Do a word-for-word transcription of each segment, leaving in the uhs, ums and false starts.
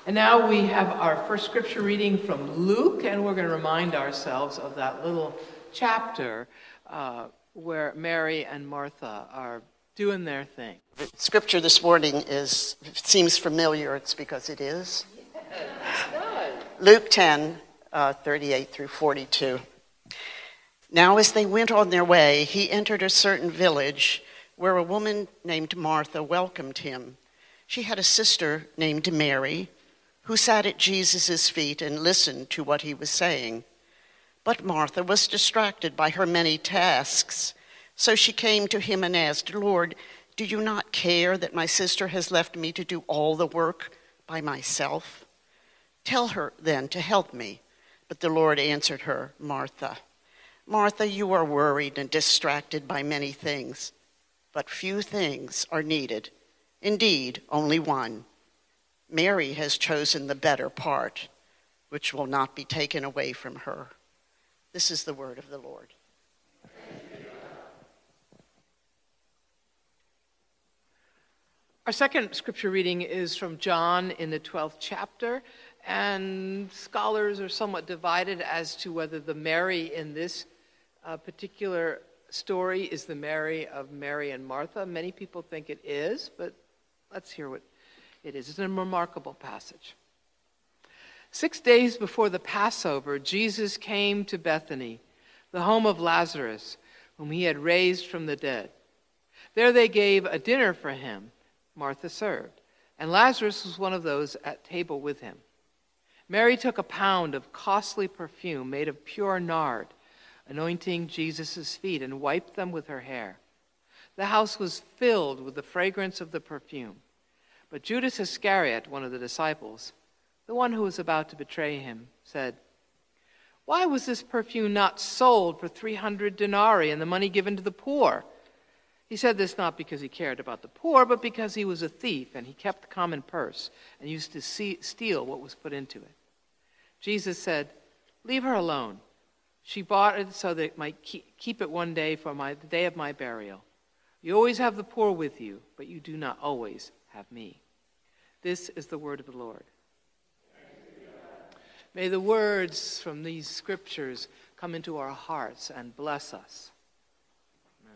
And now we have our first scripture reading from Luke, and we're going to remind ourselves of that little chapter uh, where Mary and Martha are doing their thing. Scripture this morning is, if it seems familiar, it's because it is. Luke ten, uh, thirty-eight through forty-two. Now as they went on their way, he entered a certain village where a woman named Martha welcomed him. She had a sister named Mary, who sat at Jesus' feet and listened to what he was saying. But Martha was distracted by her many tasks. So she came to him and asked, "Lord, do you not care that my sister has left me to do all the work by myself? Tell her then to help me." But the Lord answered her, "Martha, Martha, you are worried and distracted by many things, but few things are needed. Indeed, only one. Mary has chosen the better part, which will not be taken away from her." This is the word of the Lord. Our second scripture reading is from John in the twelfth chapter, and scholars are somewhat divided as to whether the Mary in this uh, particular story is the Mary of Mary and Martha. Many people think it is, but let's hear what it is. It's a remarkable passage. Six days before the Passover, Jesus came to Bethany, the home of Lazarus, whom he had raised from the dead. There they gave a dinner for him. Martha served, and Lazarus was one of those at table with him. Mary took a pound of costly perfume made of pure nard, anointing Jesus' feet, and wiped them with her hair. The house was filled with the fragrance of the perfume. But Judas Iscariot, one of the disciples, the one who was about to betray him, said, "Why was this perfume not sold for three hundred denarii and the money given to the poor?" He said this not because he cared about the poor, but because he was a thief, and he kept the common purse and used to see, steal what was put into it. Jesus said, "Leave her alone. She bought it so that it might keep, keep it one day for my, the day of my burial. You always have the poor with you, but you do not always have me." This is the word of the Lord. May the words from these scriptures come into our hearts and bless us. Amen.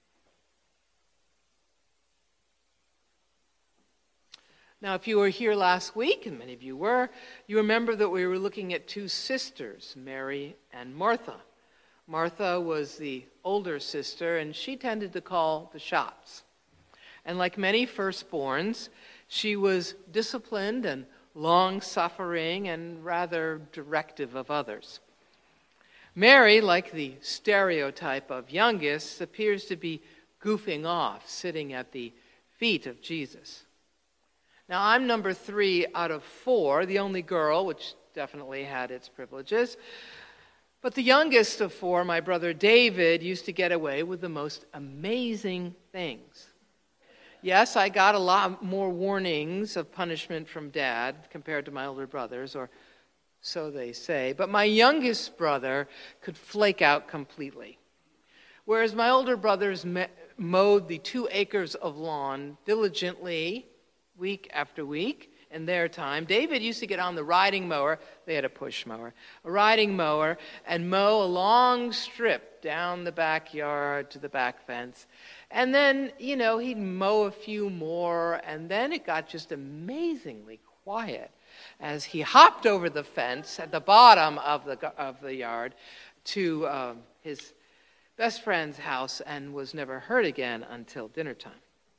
Now, if you were here last week, and many of you were, you remember that we were looking at two sisters, Mary and Martha. Martha was the older sister, and she tended to call the shots. And like many firstborns, she was disciplined and long-suffering and rather directive of others. Mary, like the stereotype of youngest, appears to be goofing off, sitting at the feet of Jesus. Now, I'm number three out of four, the only girl, which definitely had its privileges. But the youngest of four, my brother David, used to get away with the most amazing things. Yes, I got a lot more warnings of punishment from Dad compared to my older brothers, or so they say. But my youngest brother could flake out completely. Whereas my older brothers me- mowed the two acres of lawn diligently, week after week, in their time, David used to get on the riding mower. They had a push mower, a riding mower, and mow a long strip down the backyard to the back fence. And then, you know, he'd mow a few more, and then it got just amazingly quiet as he hopped over the fence at the bottom of the of the yard to um, his best friend's house and was never heard again until dinner time.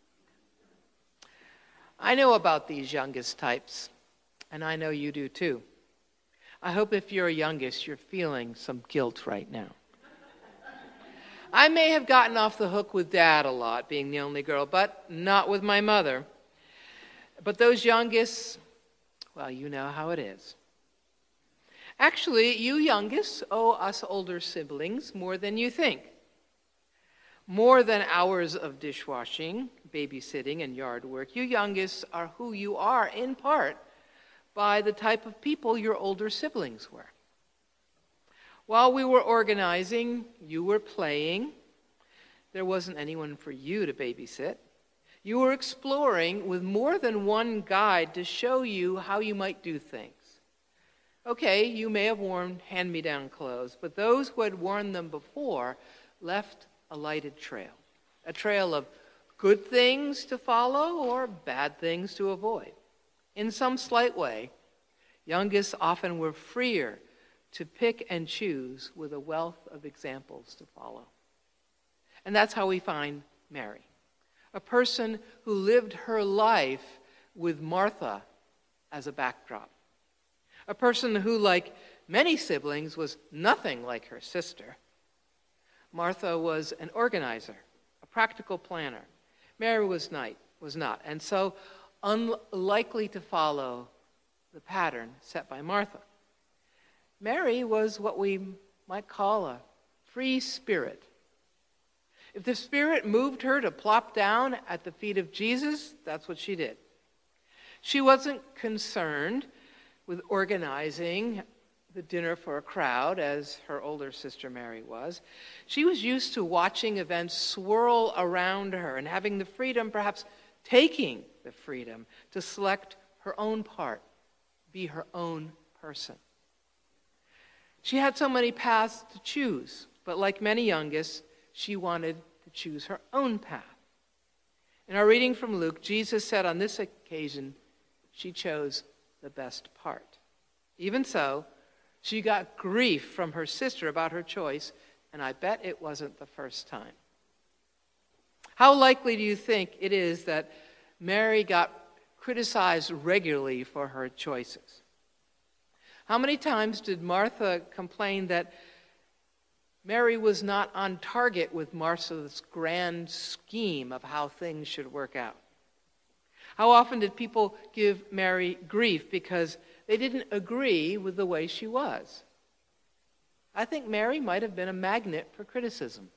I know about these youngest types, and I know you do too. I hope if you're a youngest, you're feeling some guilt right now. I may have gotten off the hook with Dad a lot, being the only girl, but not with my mother. But those youngest, well, you know how it is. Actually, you youngest owe us older siblings more than you think. More than hours of dishwashing, babysitting, and yard work, you youngest are who you are in part by the type of people your older siblings were. While we were organizing, you were playing. There wasn't anyone for you to babysit. You were exploring with more than one guide to show you how you might do things. Okay, you may have worn hand-me-down clothes, but those who had worn them before left a lighted trail, a trail of good things to follow or bad things to avoid. In some slight way, youngest often were freer to pick and choose with a wealth of examples to follow. And that's how we find Mary, a person who lived her life with Martha as a backdrop. A person who, like many siblings, was nothing like her sister. Martha was an organizer, a practical planner. Mary was not, was not, and so unlikely to follow the pattern set by Martha. Mary was what we might call a free spirit. If the Spirit moved her to plop down at the feet of Jesus, that's what she did. She wasn't concerned with organizing the dinner for a crowd, as her older sister Mary was. She was used to watching events swirl around her and having the freedom, perhaps taking the freedom, to select her own part, be her own person. She had so many paths to choose, but like many youngest, she wanted to choose her own path. In our reading from Luke, Jesus said on this occasion, she chose the best part. Even so, she got grief from her sister about her choice, and I bet it wasn't the first time. How likely do you think it is that Mary got criticized regularly for her choices? How many times did Martha complain that Mary was not on target with Martha's grand scheme of how things should work out? How often did people give Mary grief because they didn't agree with the way she was? I think Mary might have been a magnet for criticism.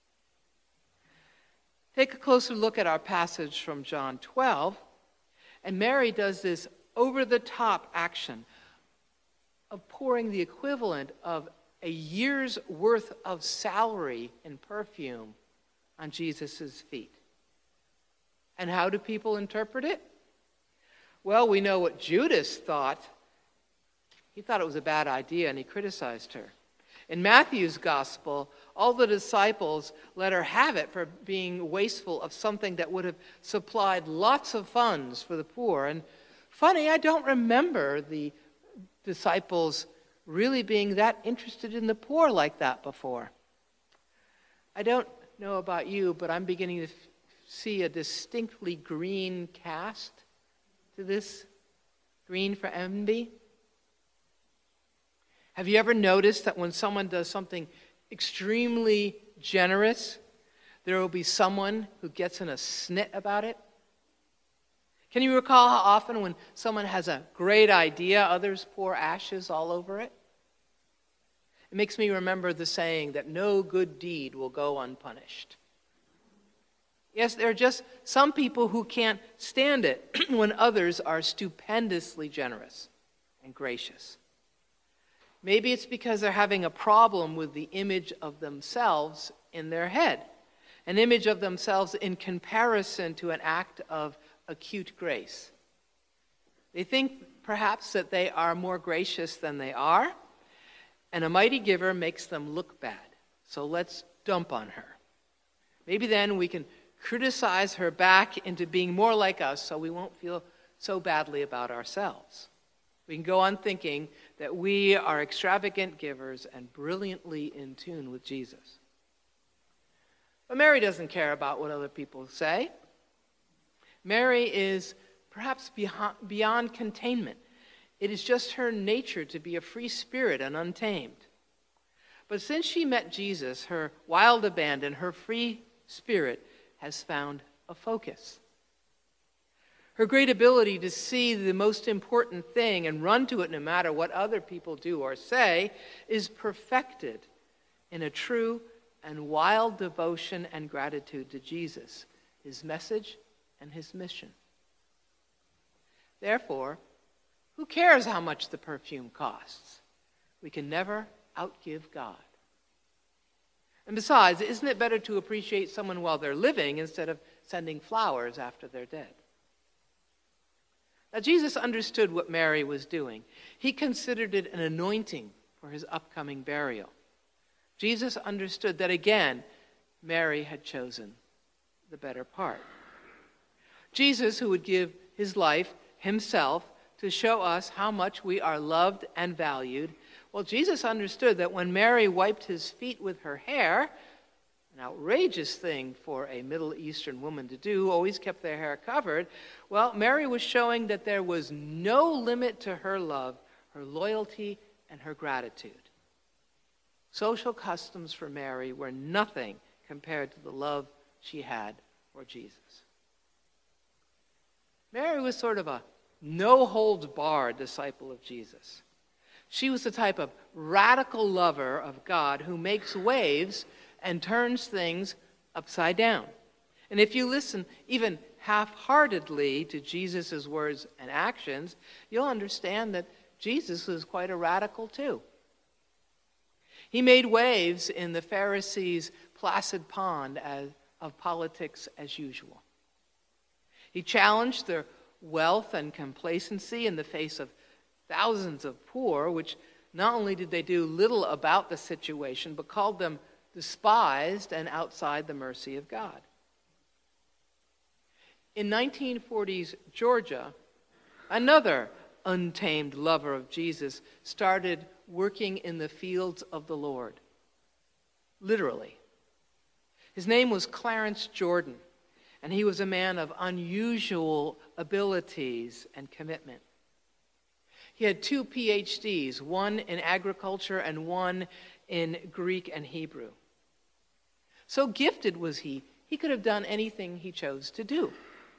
Take a closer look at our passage from John twelve, and Mary does this over-the-top action of pouring the equivalent of a year's worth of salary in perfume on Jesus' feet. And how do people interpret it? Well, we know what Judas thought. He thought it was a bad idea, and he criticized her. In Matthew's gospel, all the disciples let her have it for being wasteful of something that would have supplied lots of funds for the poor. And funny, I don't remember the disciples really being that interested in the poor like that before. I don't know about you, but I'm beginning to f- see a distinctly green cast to this. Green for envy. Have you ever noticed that when someone does something extremely generous, there will be someone who gets in a snit about it? Can you recall how often when someone has a great idea, others pour ashes all over it? It makes me remember the saying that no good deed will go unpunished. Yes, there are just some people who can't stand it when others are stupendously generous and gracious. Maybe it's because they're having a problem with the image of themselves in their head, an image of themselves in comparison to an act of acute grace. They think perhaps that they are more gracious than they are, and a mighty giver makes them look bad. So let's dump on her. Maybe then we can criticize her back into being more like us so we won't feel so badly about ourselves. We can go on thinking that we are extravagant givers and brilliantly in tune with Jesus. But Mary doesn't care about what other people say. Mary is perhaps beyond containment. It is just her nature to be a free spirit and untamed. But since she met Jesus, her wild abandon, her free spirit has found a focus. Her great ability to see the most important thing and run to it no matter what other people do or say is perfected in a true and wild devotion and gratitude to Jesus, his message, and his mission. Therefore, who cares how much the perfume costs? We can never outgive God. And besides, isn't it better to appreciate someone while they're living instead of sending flowers after they're dead. Now, Jesus understood what Mary was doing. He considered it an anointing for his upcoming burial. Jesus understood that, again, Mary had chosen the better part. Jesus, who would give his life himself to show us how much we are loved and valued, well, Jesus understood that when Mary wiped his feet with her hair, an outrageous thing for a Middle Eastern woman to do, always kept their hair covered, well, Mary was showing that there was no limit to her love, her loyalty, and her gratitude. Social customs for Mary were nothing compared to the love she had for Jesus. Mary was sort of a no-holds-barred disciple of Jesus. She was the type of radical lover of God who makes waves and turns things upside down. And if you listen even half-heartedly to Jesus' words and actions, you'll understand that Jesus was quite a radical too. He made waves in the Pharisees' placid pond as, of politics as usual. He challenged their wealth and complacency in the face of thousands of poor, which not only did they do little about the situation, but called them despised and outside the mercy of God. In nineteen forties Georgia, another untamed lover of Jesus started working in the fields of the Lord, literally. His name was Clarence Jordan, and he was a man of unusual abilities and commitment. He had two P H Ds, one in agriculture and one in Greek and Hebrew. So gifted was he, he could have done anything he chose to do.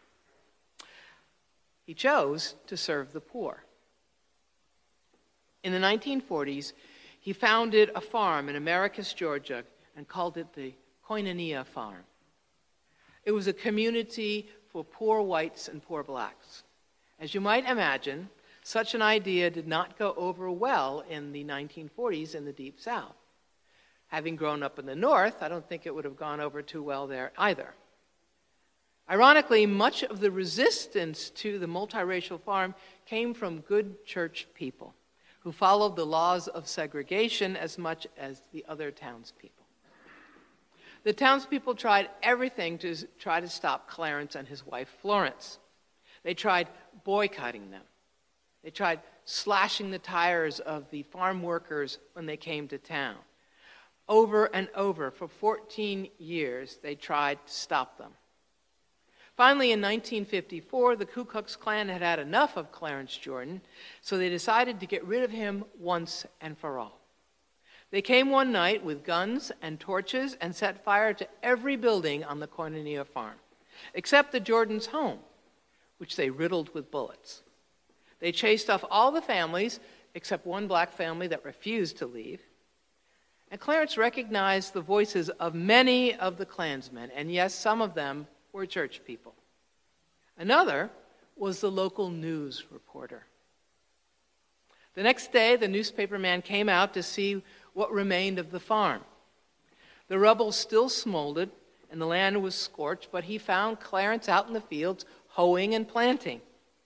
He chose to serve the poor. In the nineteen forties, he founded a farm in Americus, Georgia, and called it the Koinonia Farm. It was a community for poor whites and poor blacks. As you might imagine, such an idea did not go over well in the nineteen forties in the Deep South. Having grown up in the North, I don't think it would have gone over too well there either. Ironically, much of the resistance to the multiracial farm came from good church people who followed the laws of segregation as much as the other townspeople. The townspeople tried everything to try to stop Clarence and his wife Florence. They tried boycotting them. They tried slashing the tires of the farm workers when they came to town. Over and over, for fourteen years, they tried to stop them. Finally, in nineteen fifty-four, the Ku Klux Klan had had enough of Clarence Jordan, so they decided to get rid of him once and for all. They came one night with guns and torches and set fire to every building on the Koinonia farm, except the Jordan's home, which they riddled with bullets. They chased off all the families except one black family that refused to leave. And Clarence recognized the voices of many of the Klansmen, and yes, some of them were church people. Another was the local news reporter. The next day, the newspaperman came out to see what remained of the farm. The rubble still smoldered, and the land was scorched, but he found Clarence out in the fields hoeing and planting.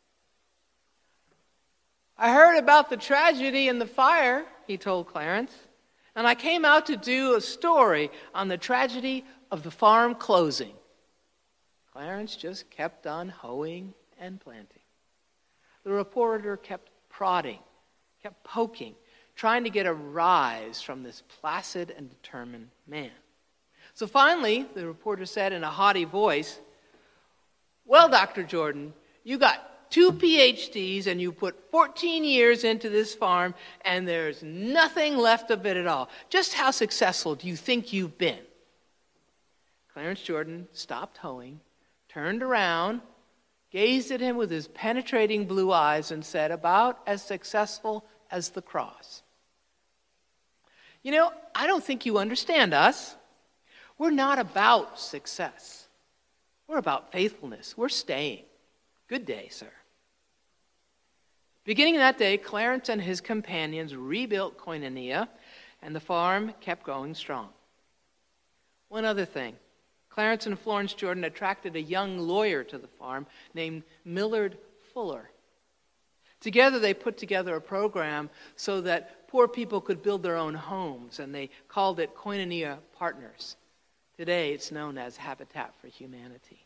"I heard about the tragedy and the fire," he told Clarence, "and I came out to do a story on the tragedy of the farm closing." Clarence just kept on hoeing and planting. The reporter kept prodding, kept poking, trying to get a rise from this placid and determined man. So finally, the reporter said in a haughty voice, "Well, Doctor Jordan, you got two P H Ds and you put fourteen years into this farm and there's nothing left of it at all. Just how successful do you think you've been?" Clarence Jordan stopped hoeing, turned around, gazed at him with his penetrating blue eyes and said, "About as successful as the cross." You know, I don't think you understand us. We're not about success. We're about faithfulness. We're staying. Good day, sir. Beginning that day, Clarence and his companions rebuilt Koinonia, and the farm kept going strong. One other thing. Clarence and Florence Jordan attracted a young lawyer to the farm named Millard Fuller. Together they put together a program so that poor people could build their own homes, and they called it Koinonia Partners. Today it's known as Habitat for Humanity.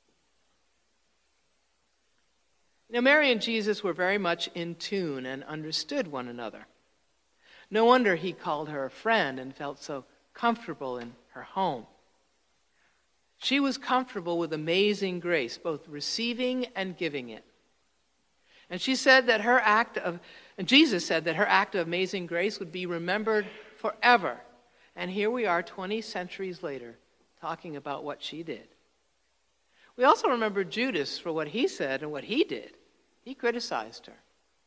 Now, Mary and Jesus were very much in tune and understood one another. No wonder he called her a friend and felt so comfortable in her home. She was comfortable with amazing grace, both receiving and giving it. And she said that her act of, and Jesus said that her act of amazing grace would be remembered forever. And here we are twenty centuries later talking about what she did. We also remember Judas for what he said and what he did. He criticized her.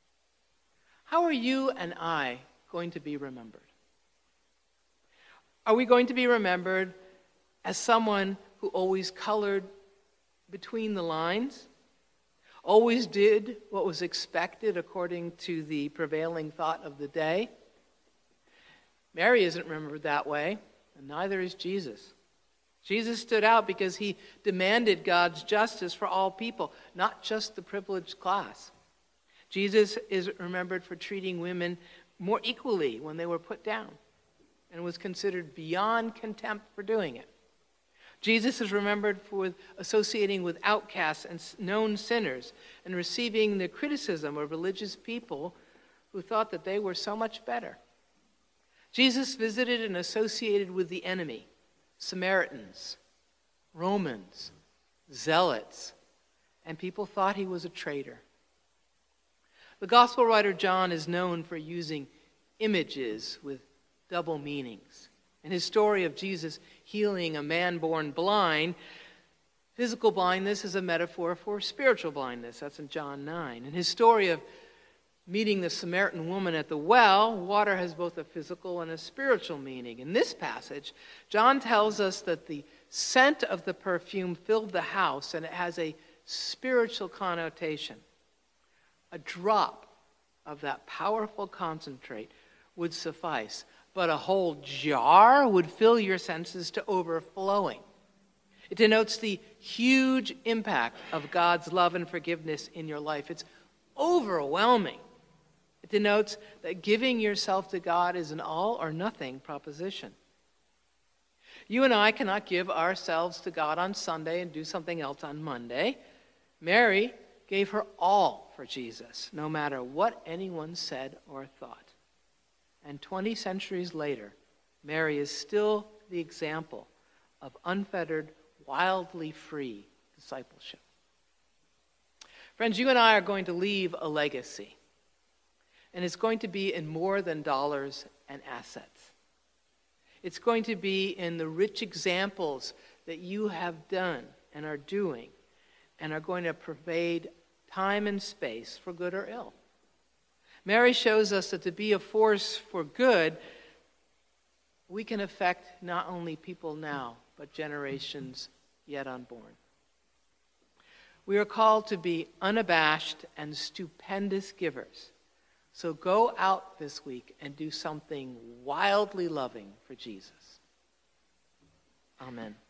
How are you and I going to be remembered? Are we going to be remembered as someone who always colored between the lines, always did what was expected according to the prevailing thought of the day? Mary isn't remembered that way, and neither is Jesus. Jesus stood out because he demanded God's justice for all people, not just the privileged class. Jesus is remembered for treating women more equally when they were put down, and was considered beyond contempt for doing it. Jesus is remembered for associating with outcasts and known sinners and receiving the criticism of religious people who thought that they were so much better. Jesus visited and associated with the enemy, Samaritans, Romans, zealots, and people thought he was a traitor. The gospel writer John is known for using images with double meanings. In his story of Jesus healing a man born blind, physical blindness is a metaphor for spiritual blindness. That's in John nine. In his story of meeting the Samaritan woman at the well, water has both a physical and a spiritual meaning. In this passage, John tells us that the scent of the perfume filled the house, and it has a spiritual connotation. A drop of that powerful concentrate would suffice, but a whole jar would fill your senses to overflowing. It denotes the huge impact of God's love and forgiveness in your life. It's overwhelming. It denotes that giving yourself to God is an all or nothing proposition. You and I cannot give ourselves to God on Sunday and do something else on Monday. Mary gave her all for Jesus, no matter what anyone said or thought. And twenty centuries later, Mary is still the example of unfettered, wildly free discipleship. Friends, you and I are going to leave a legacy. And it's going to be in more than dollars and assets. It's going to be in the rich examples that you have done and are doing and are going to pervade time and space for good or ill. Mary shows us that to be a force for good, we can affect not only people now, but generations yet unborn. We are called to be unabashed and stupendous givers. So go out this week and do something wildly loving for Jesus. Amen.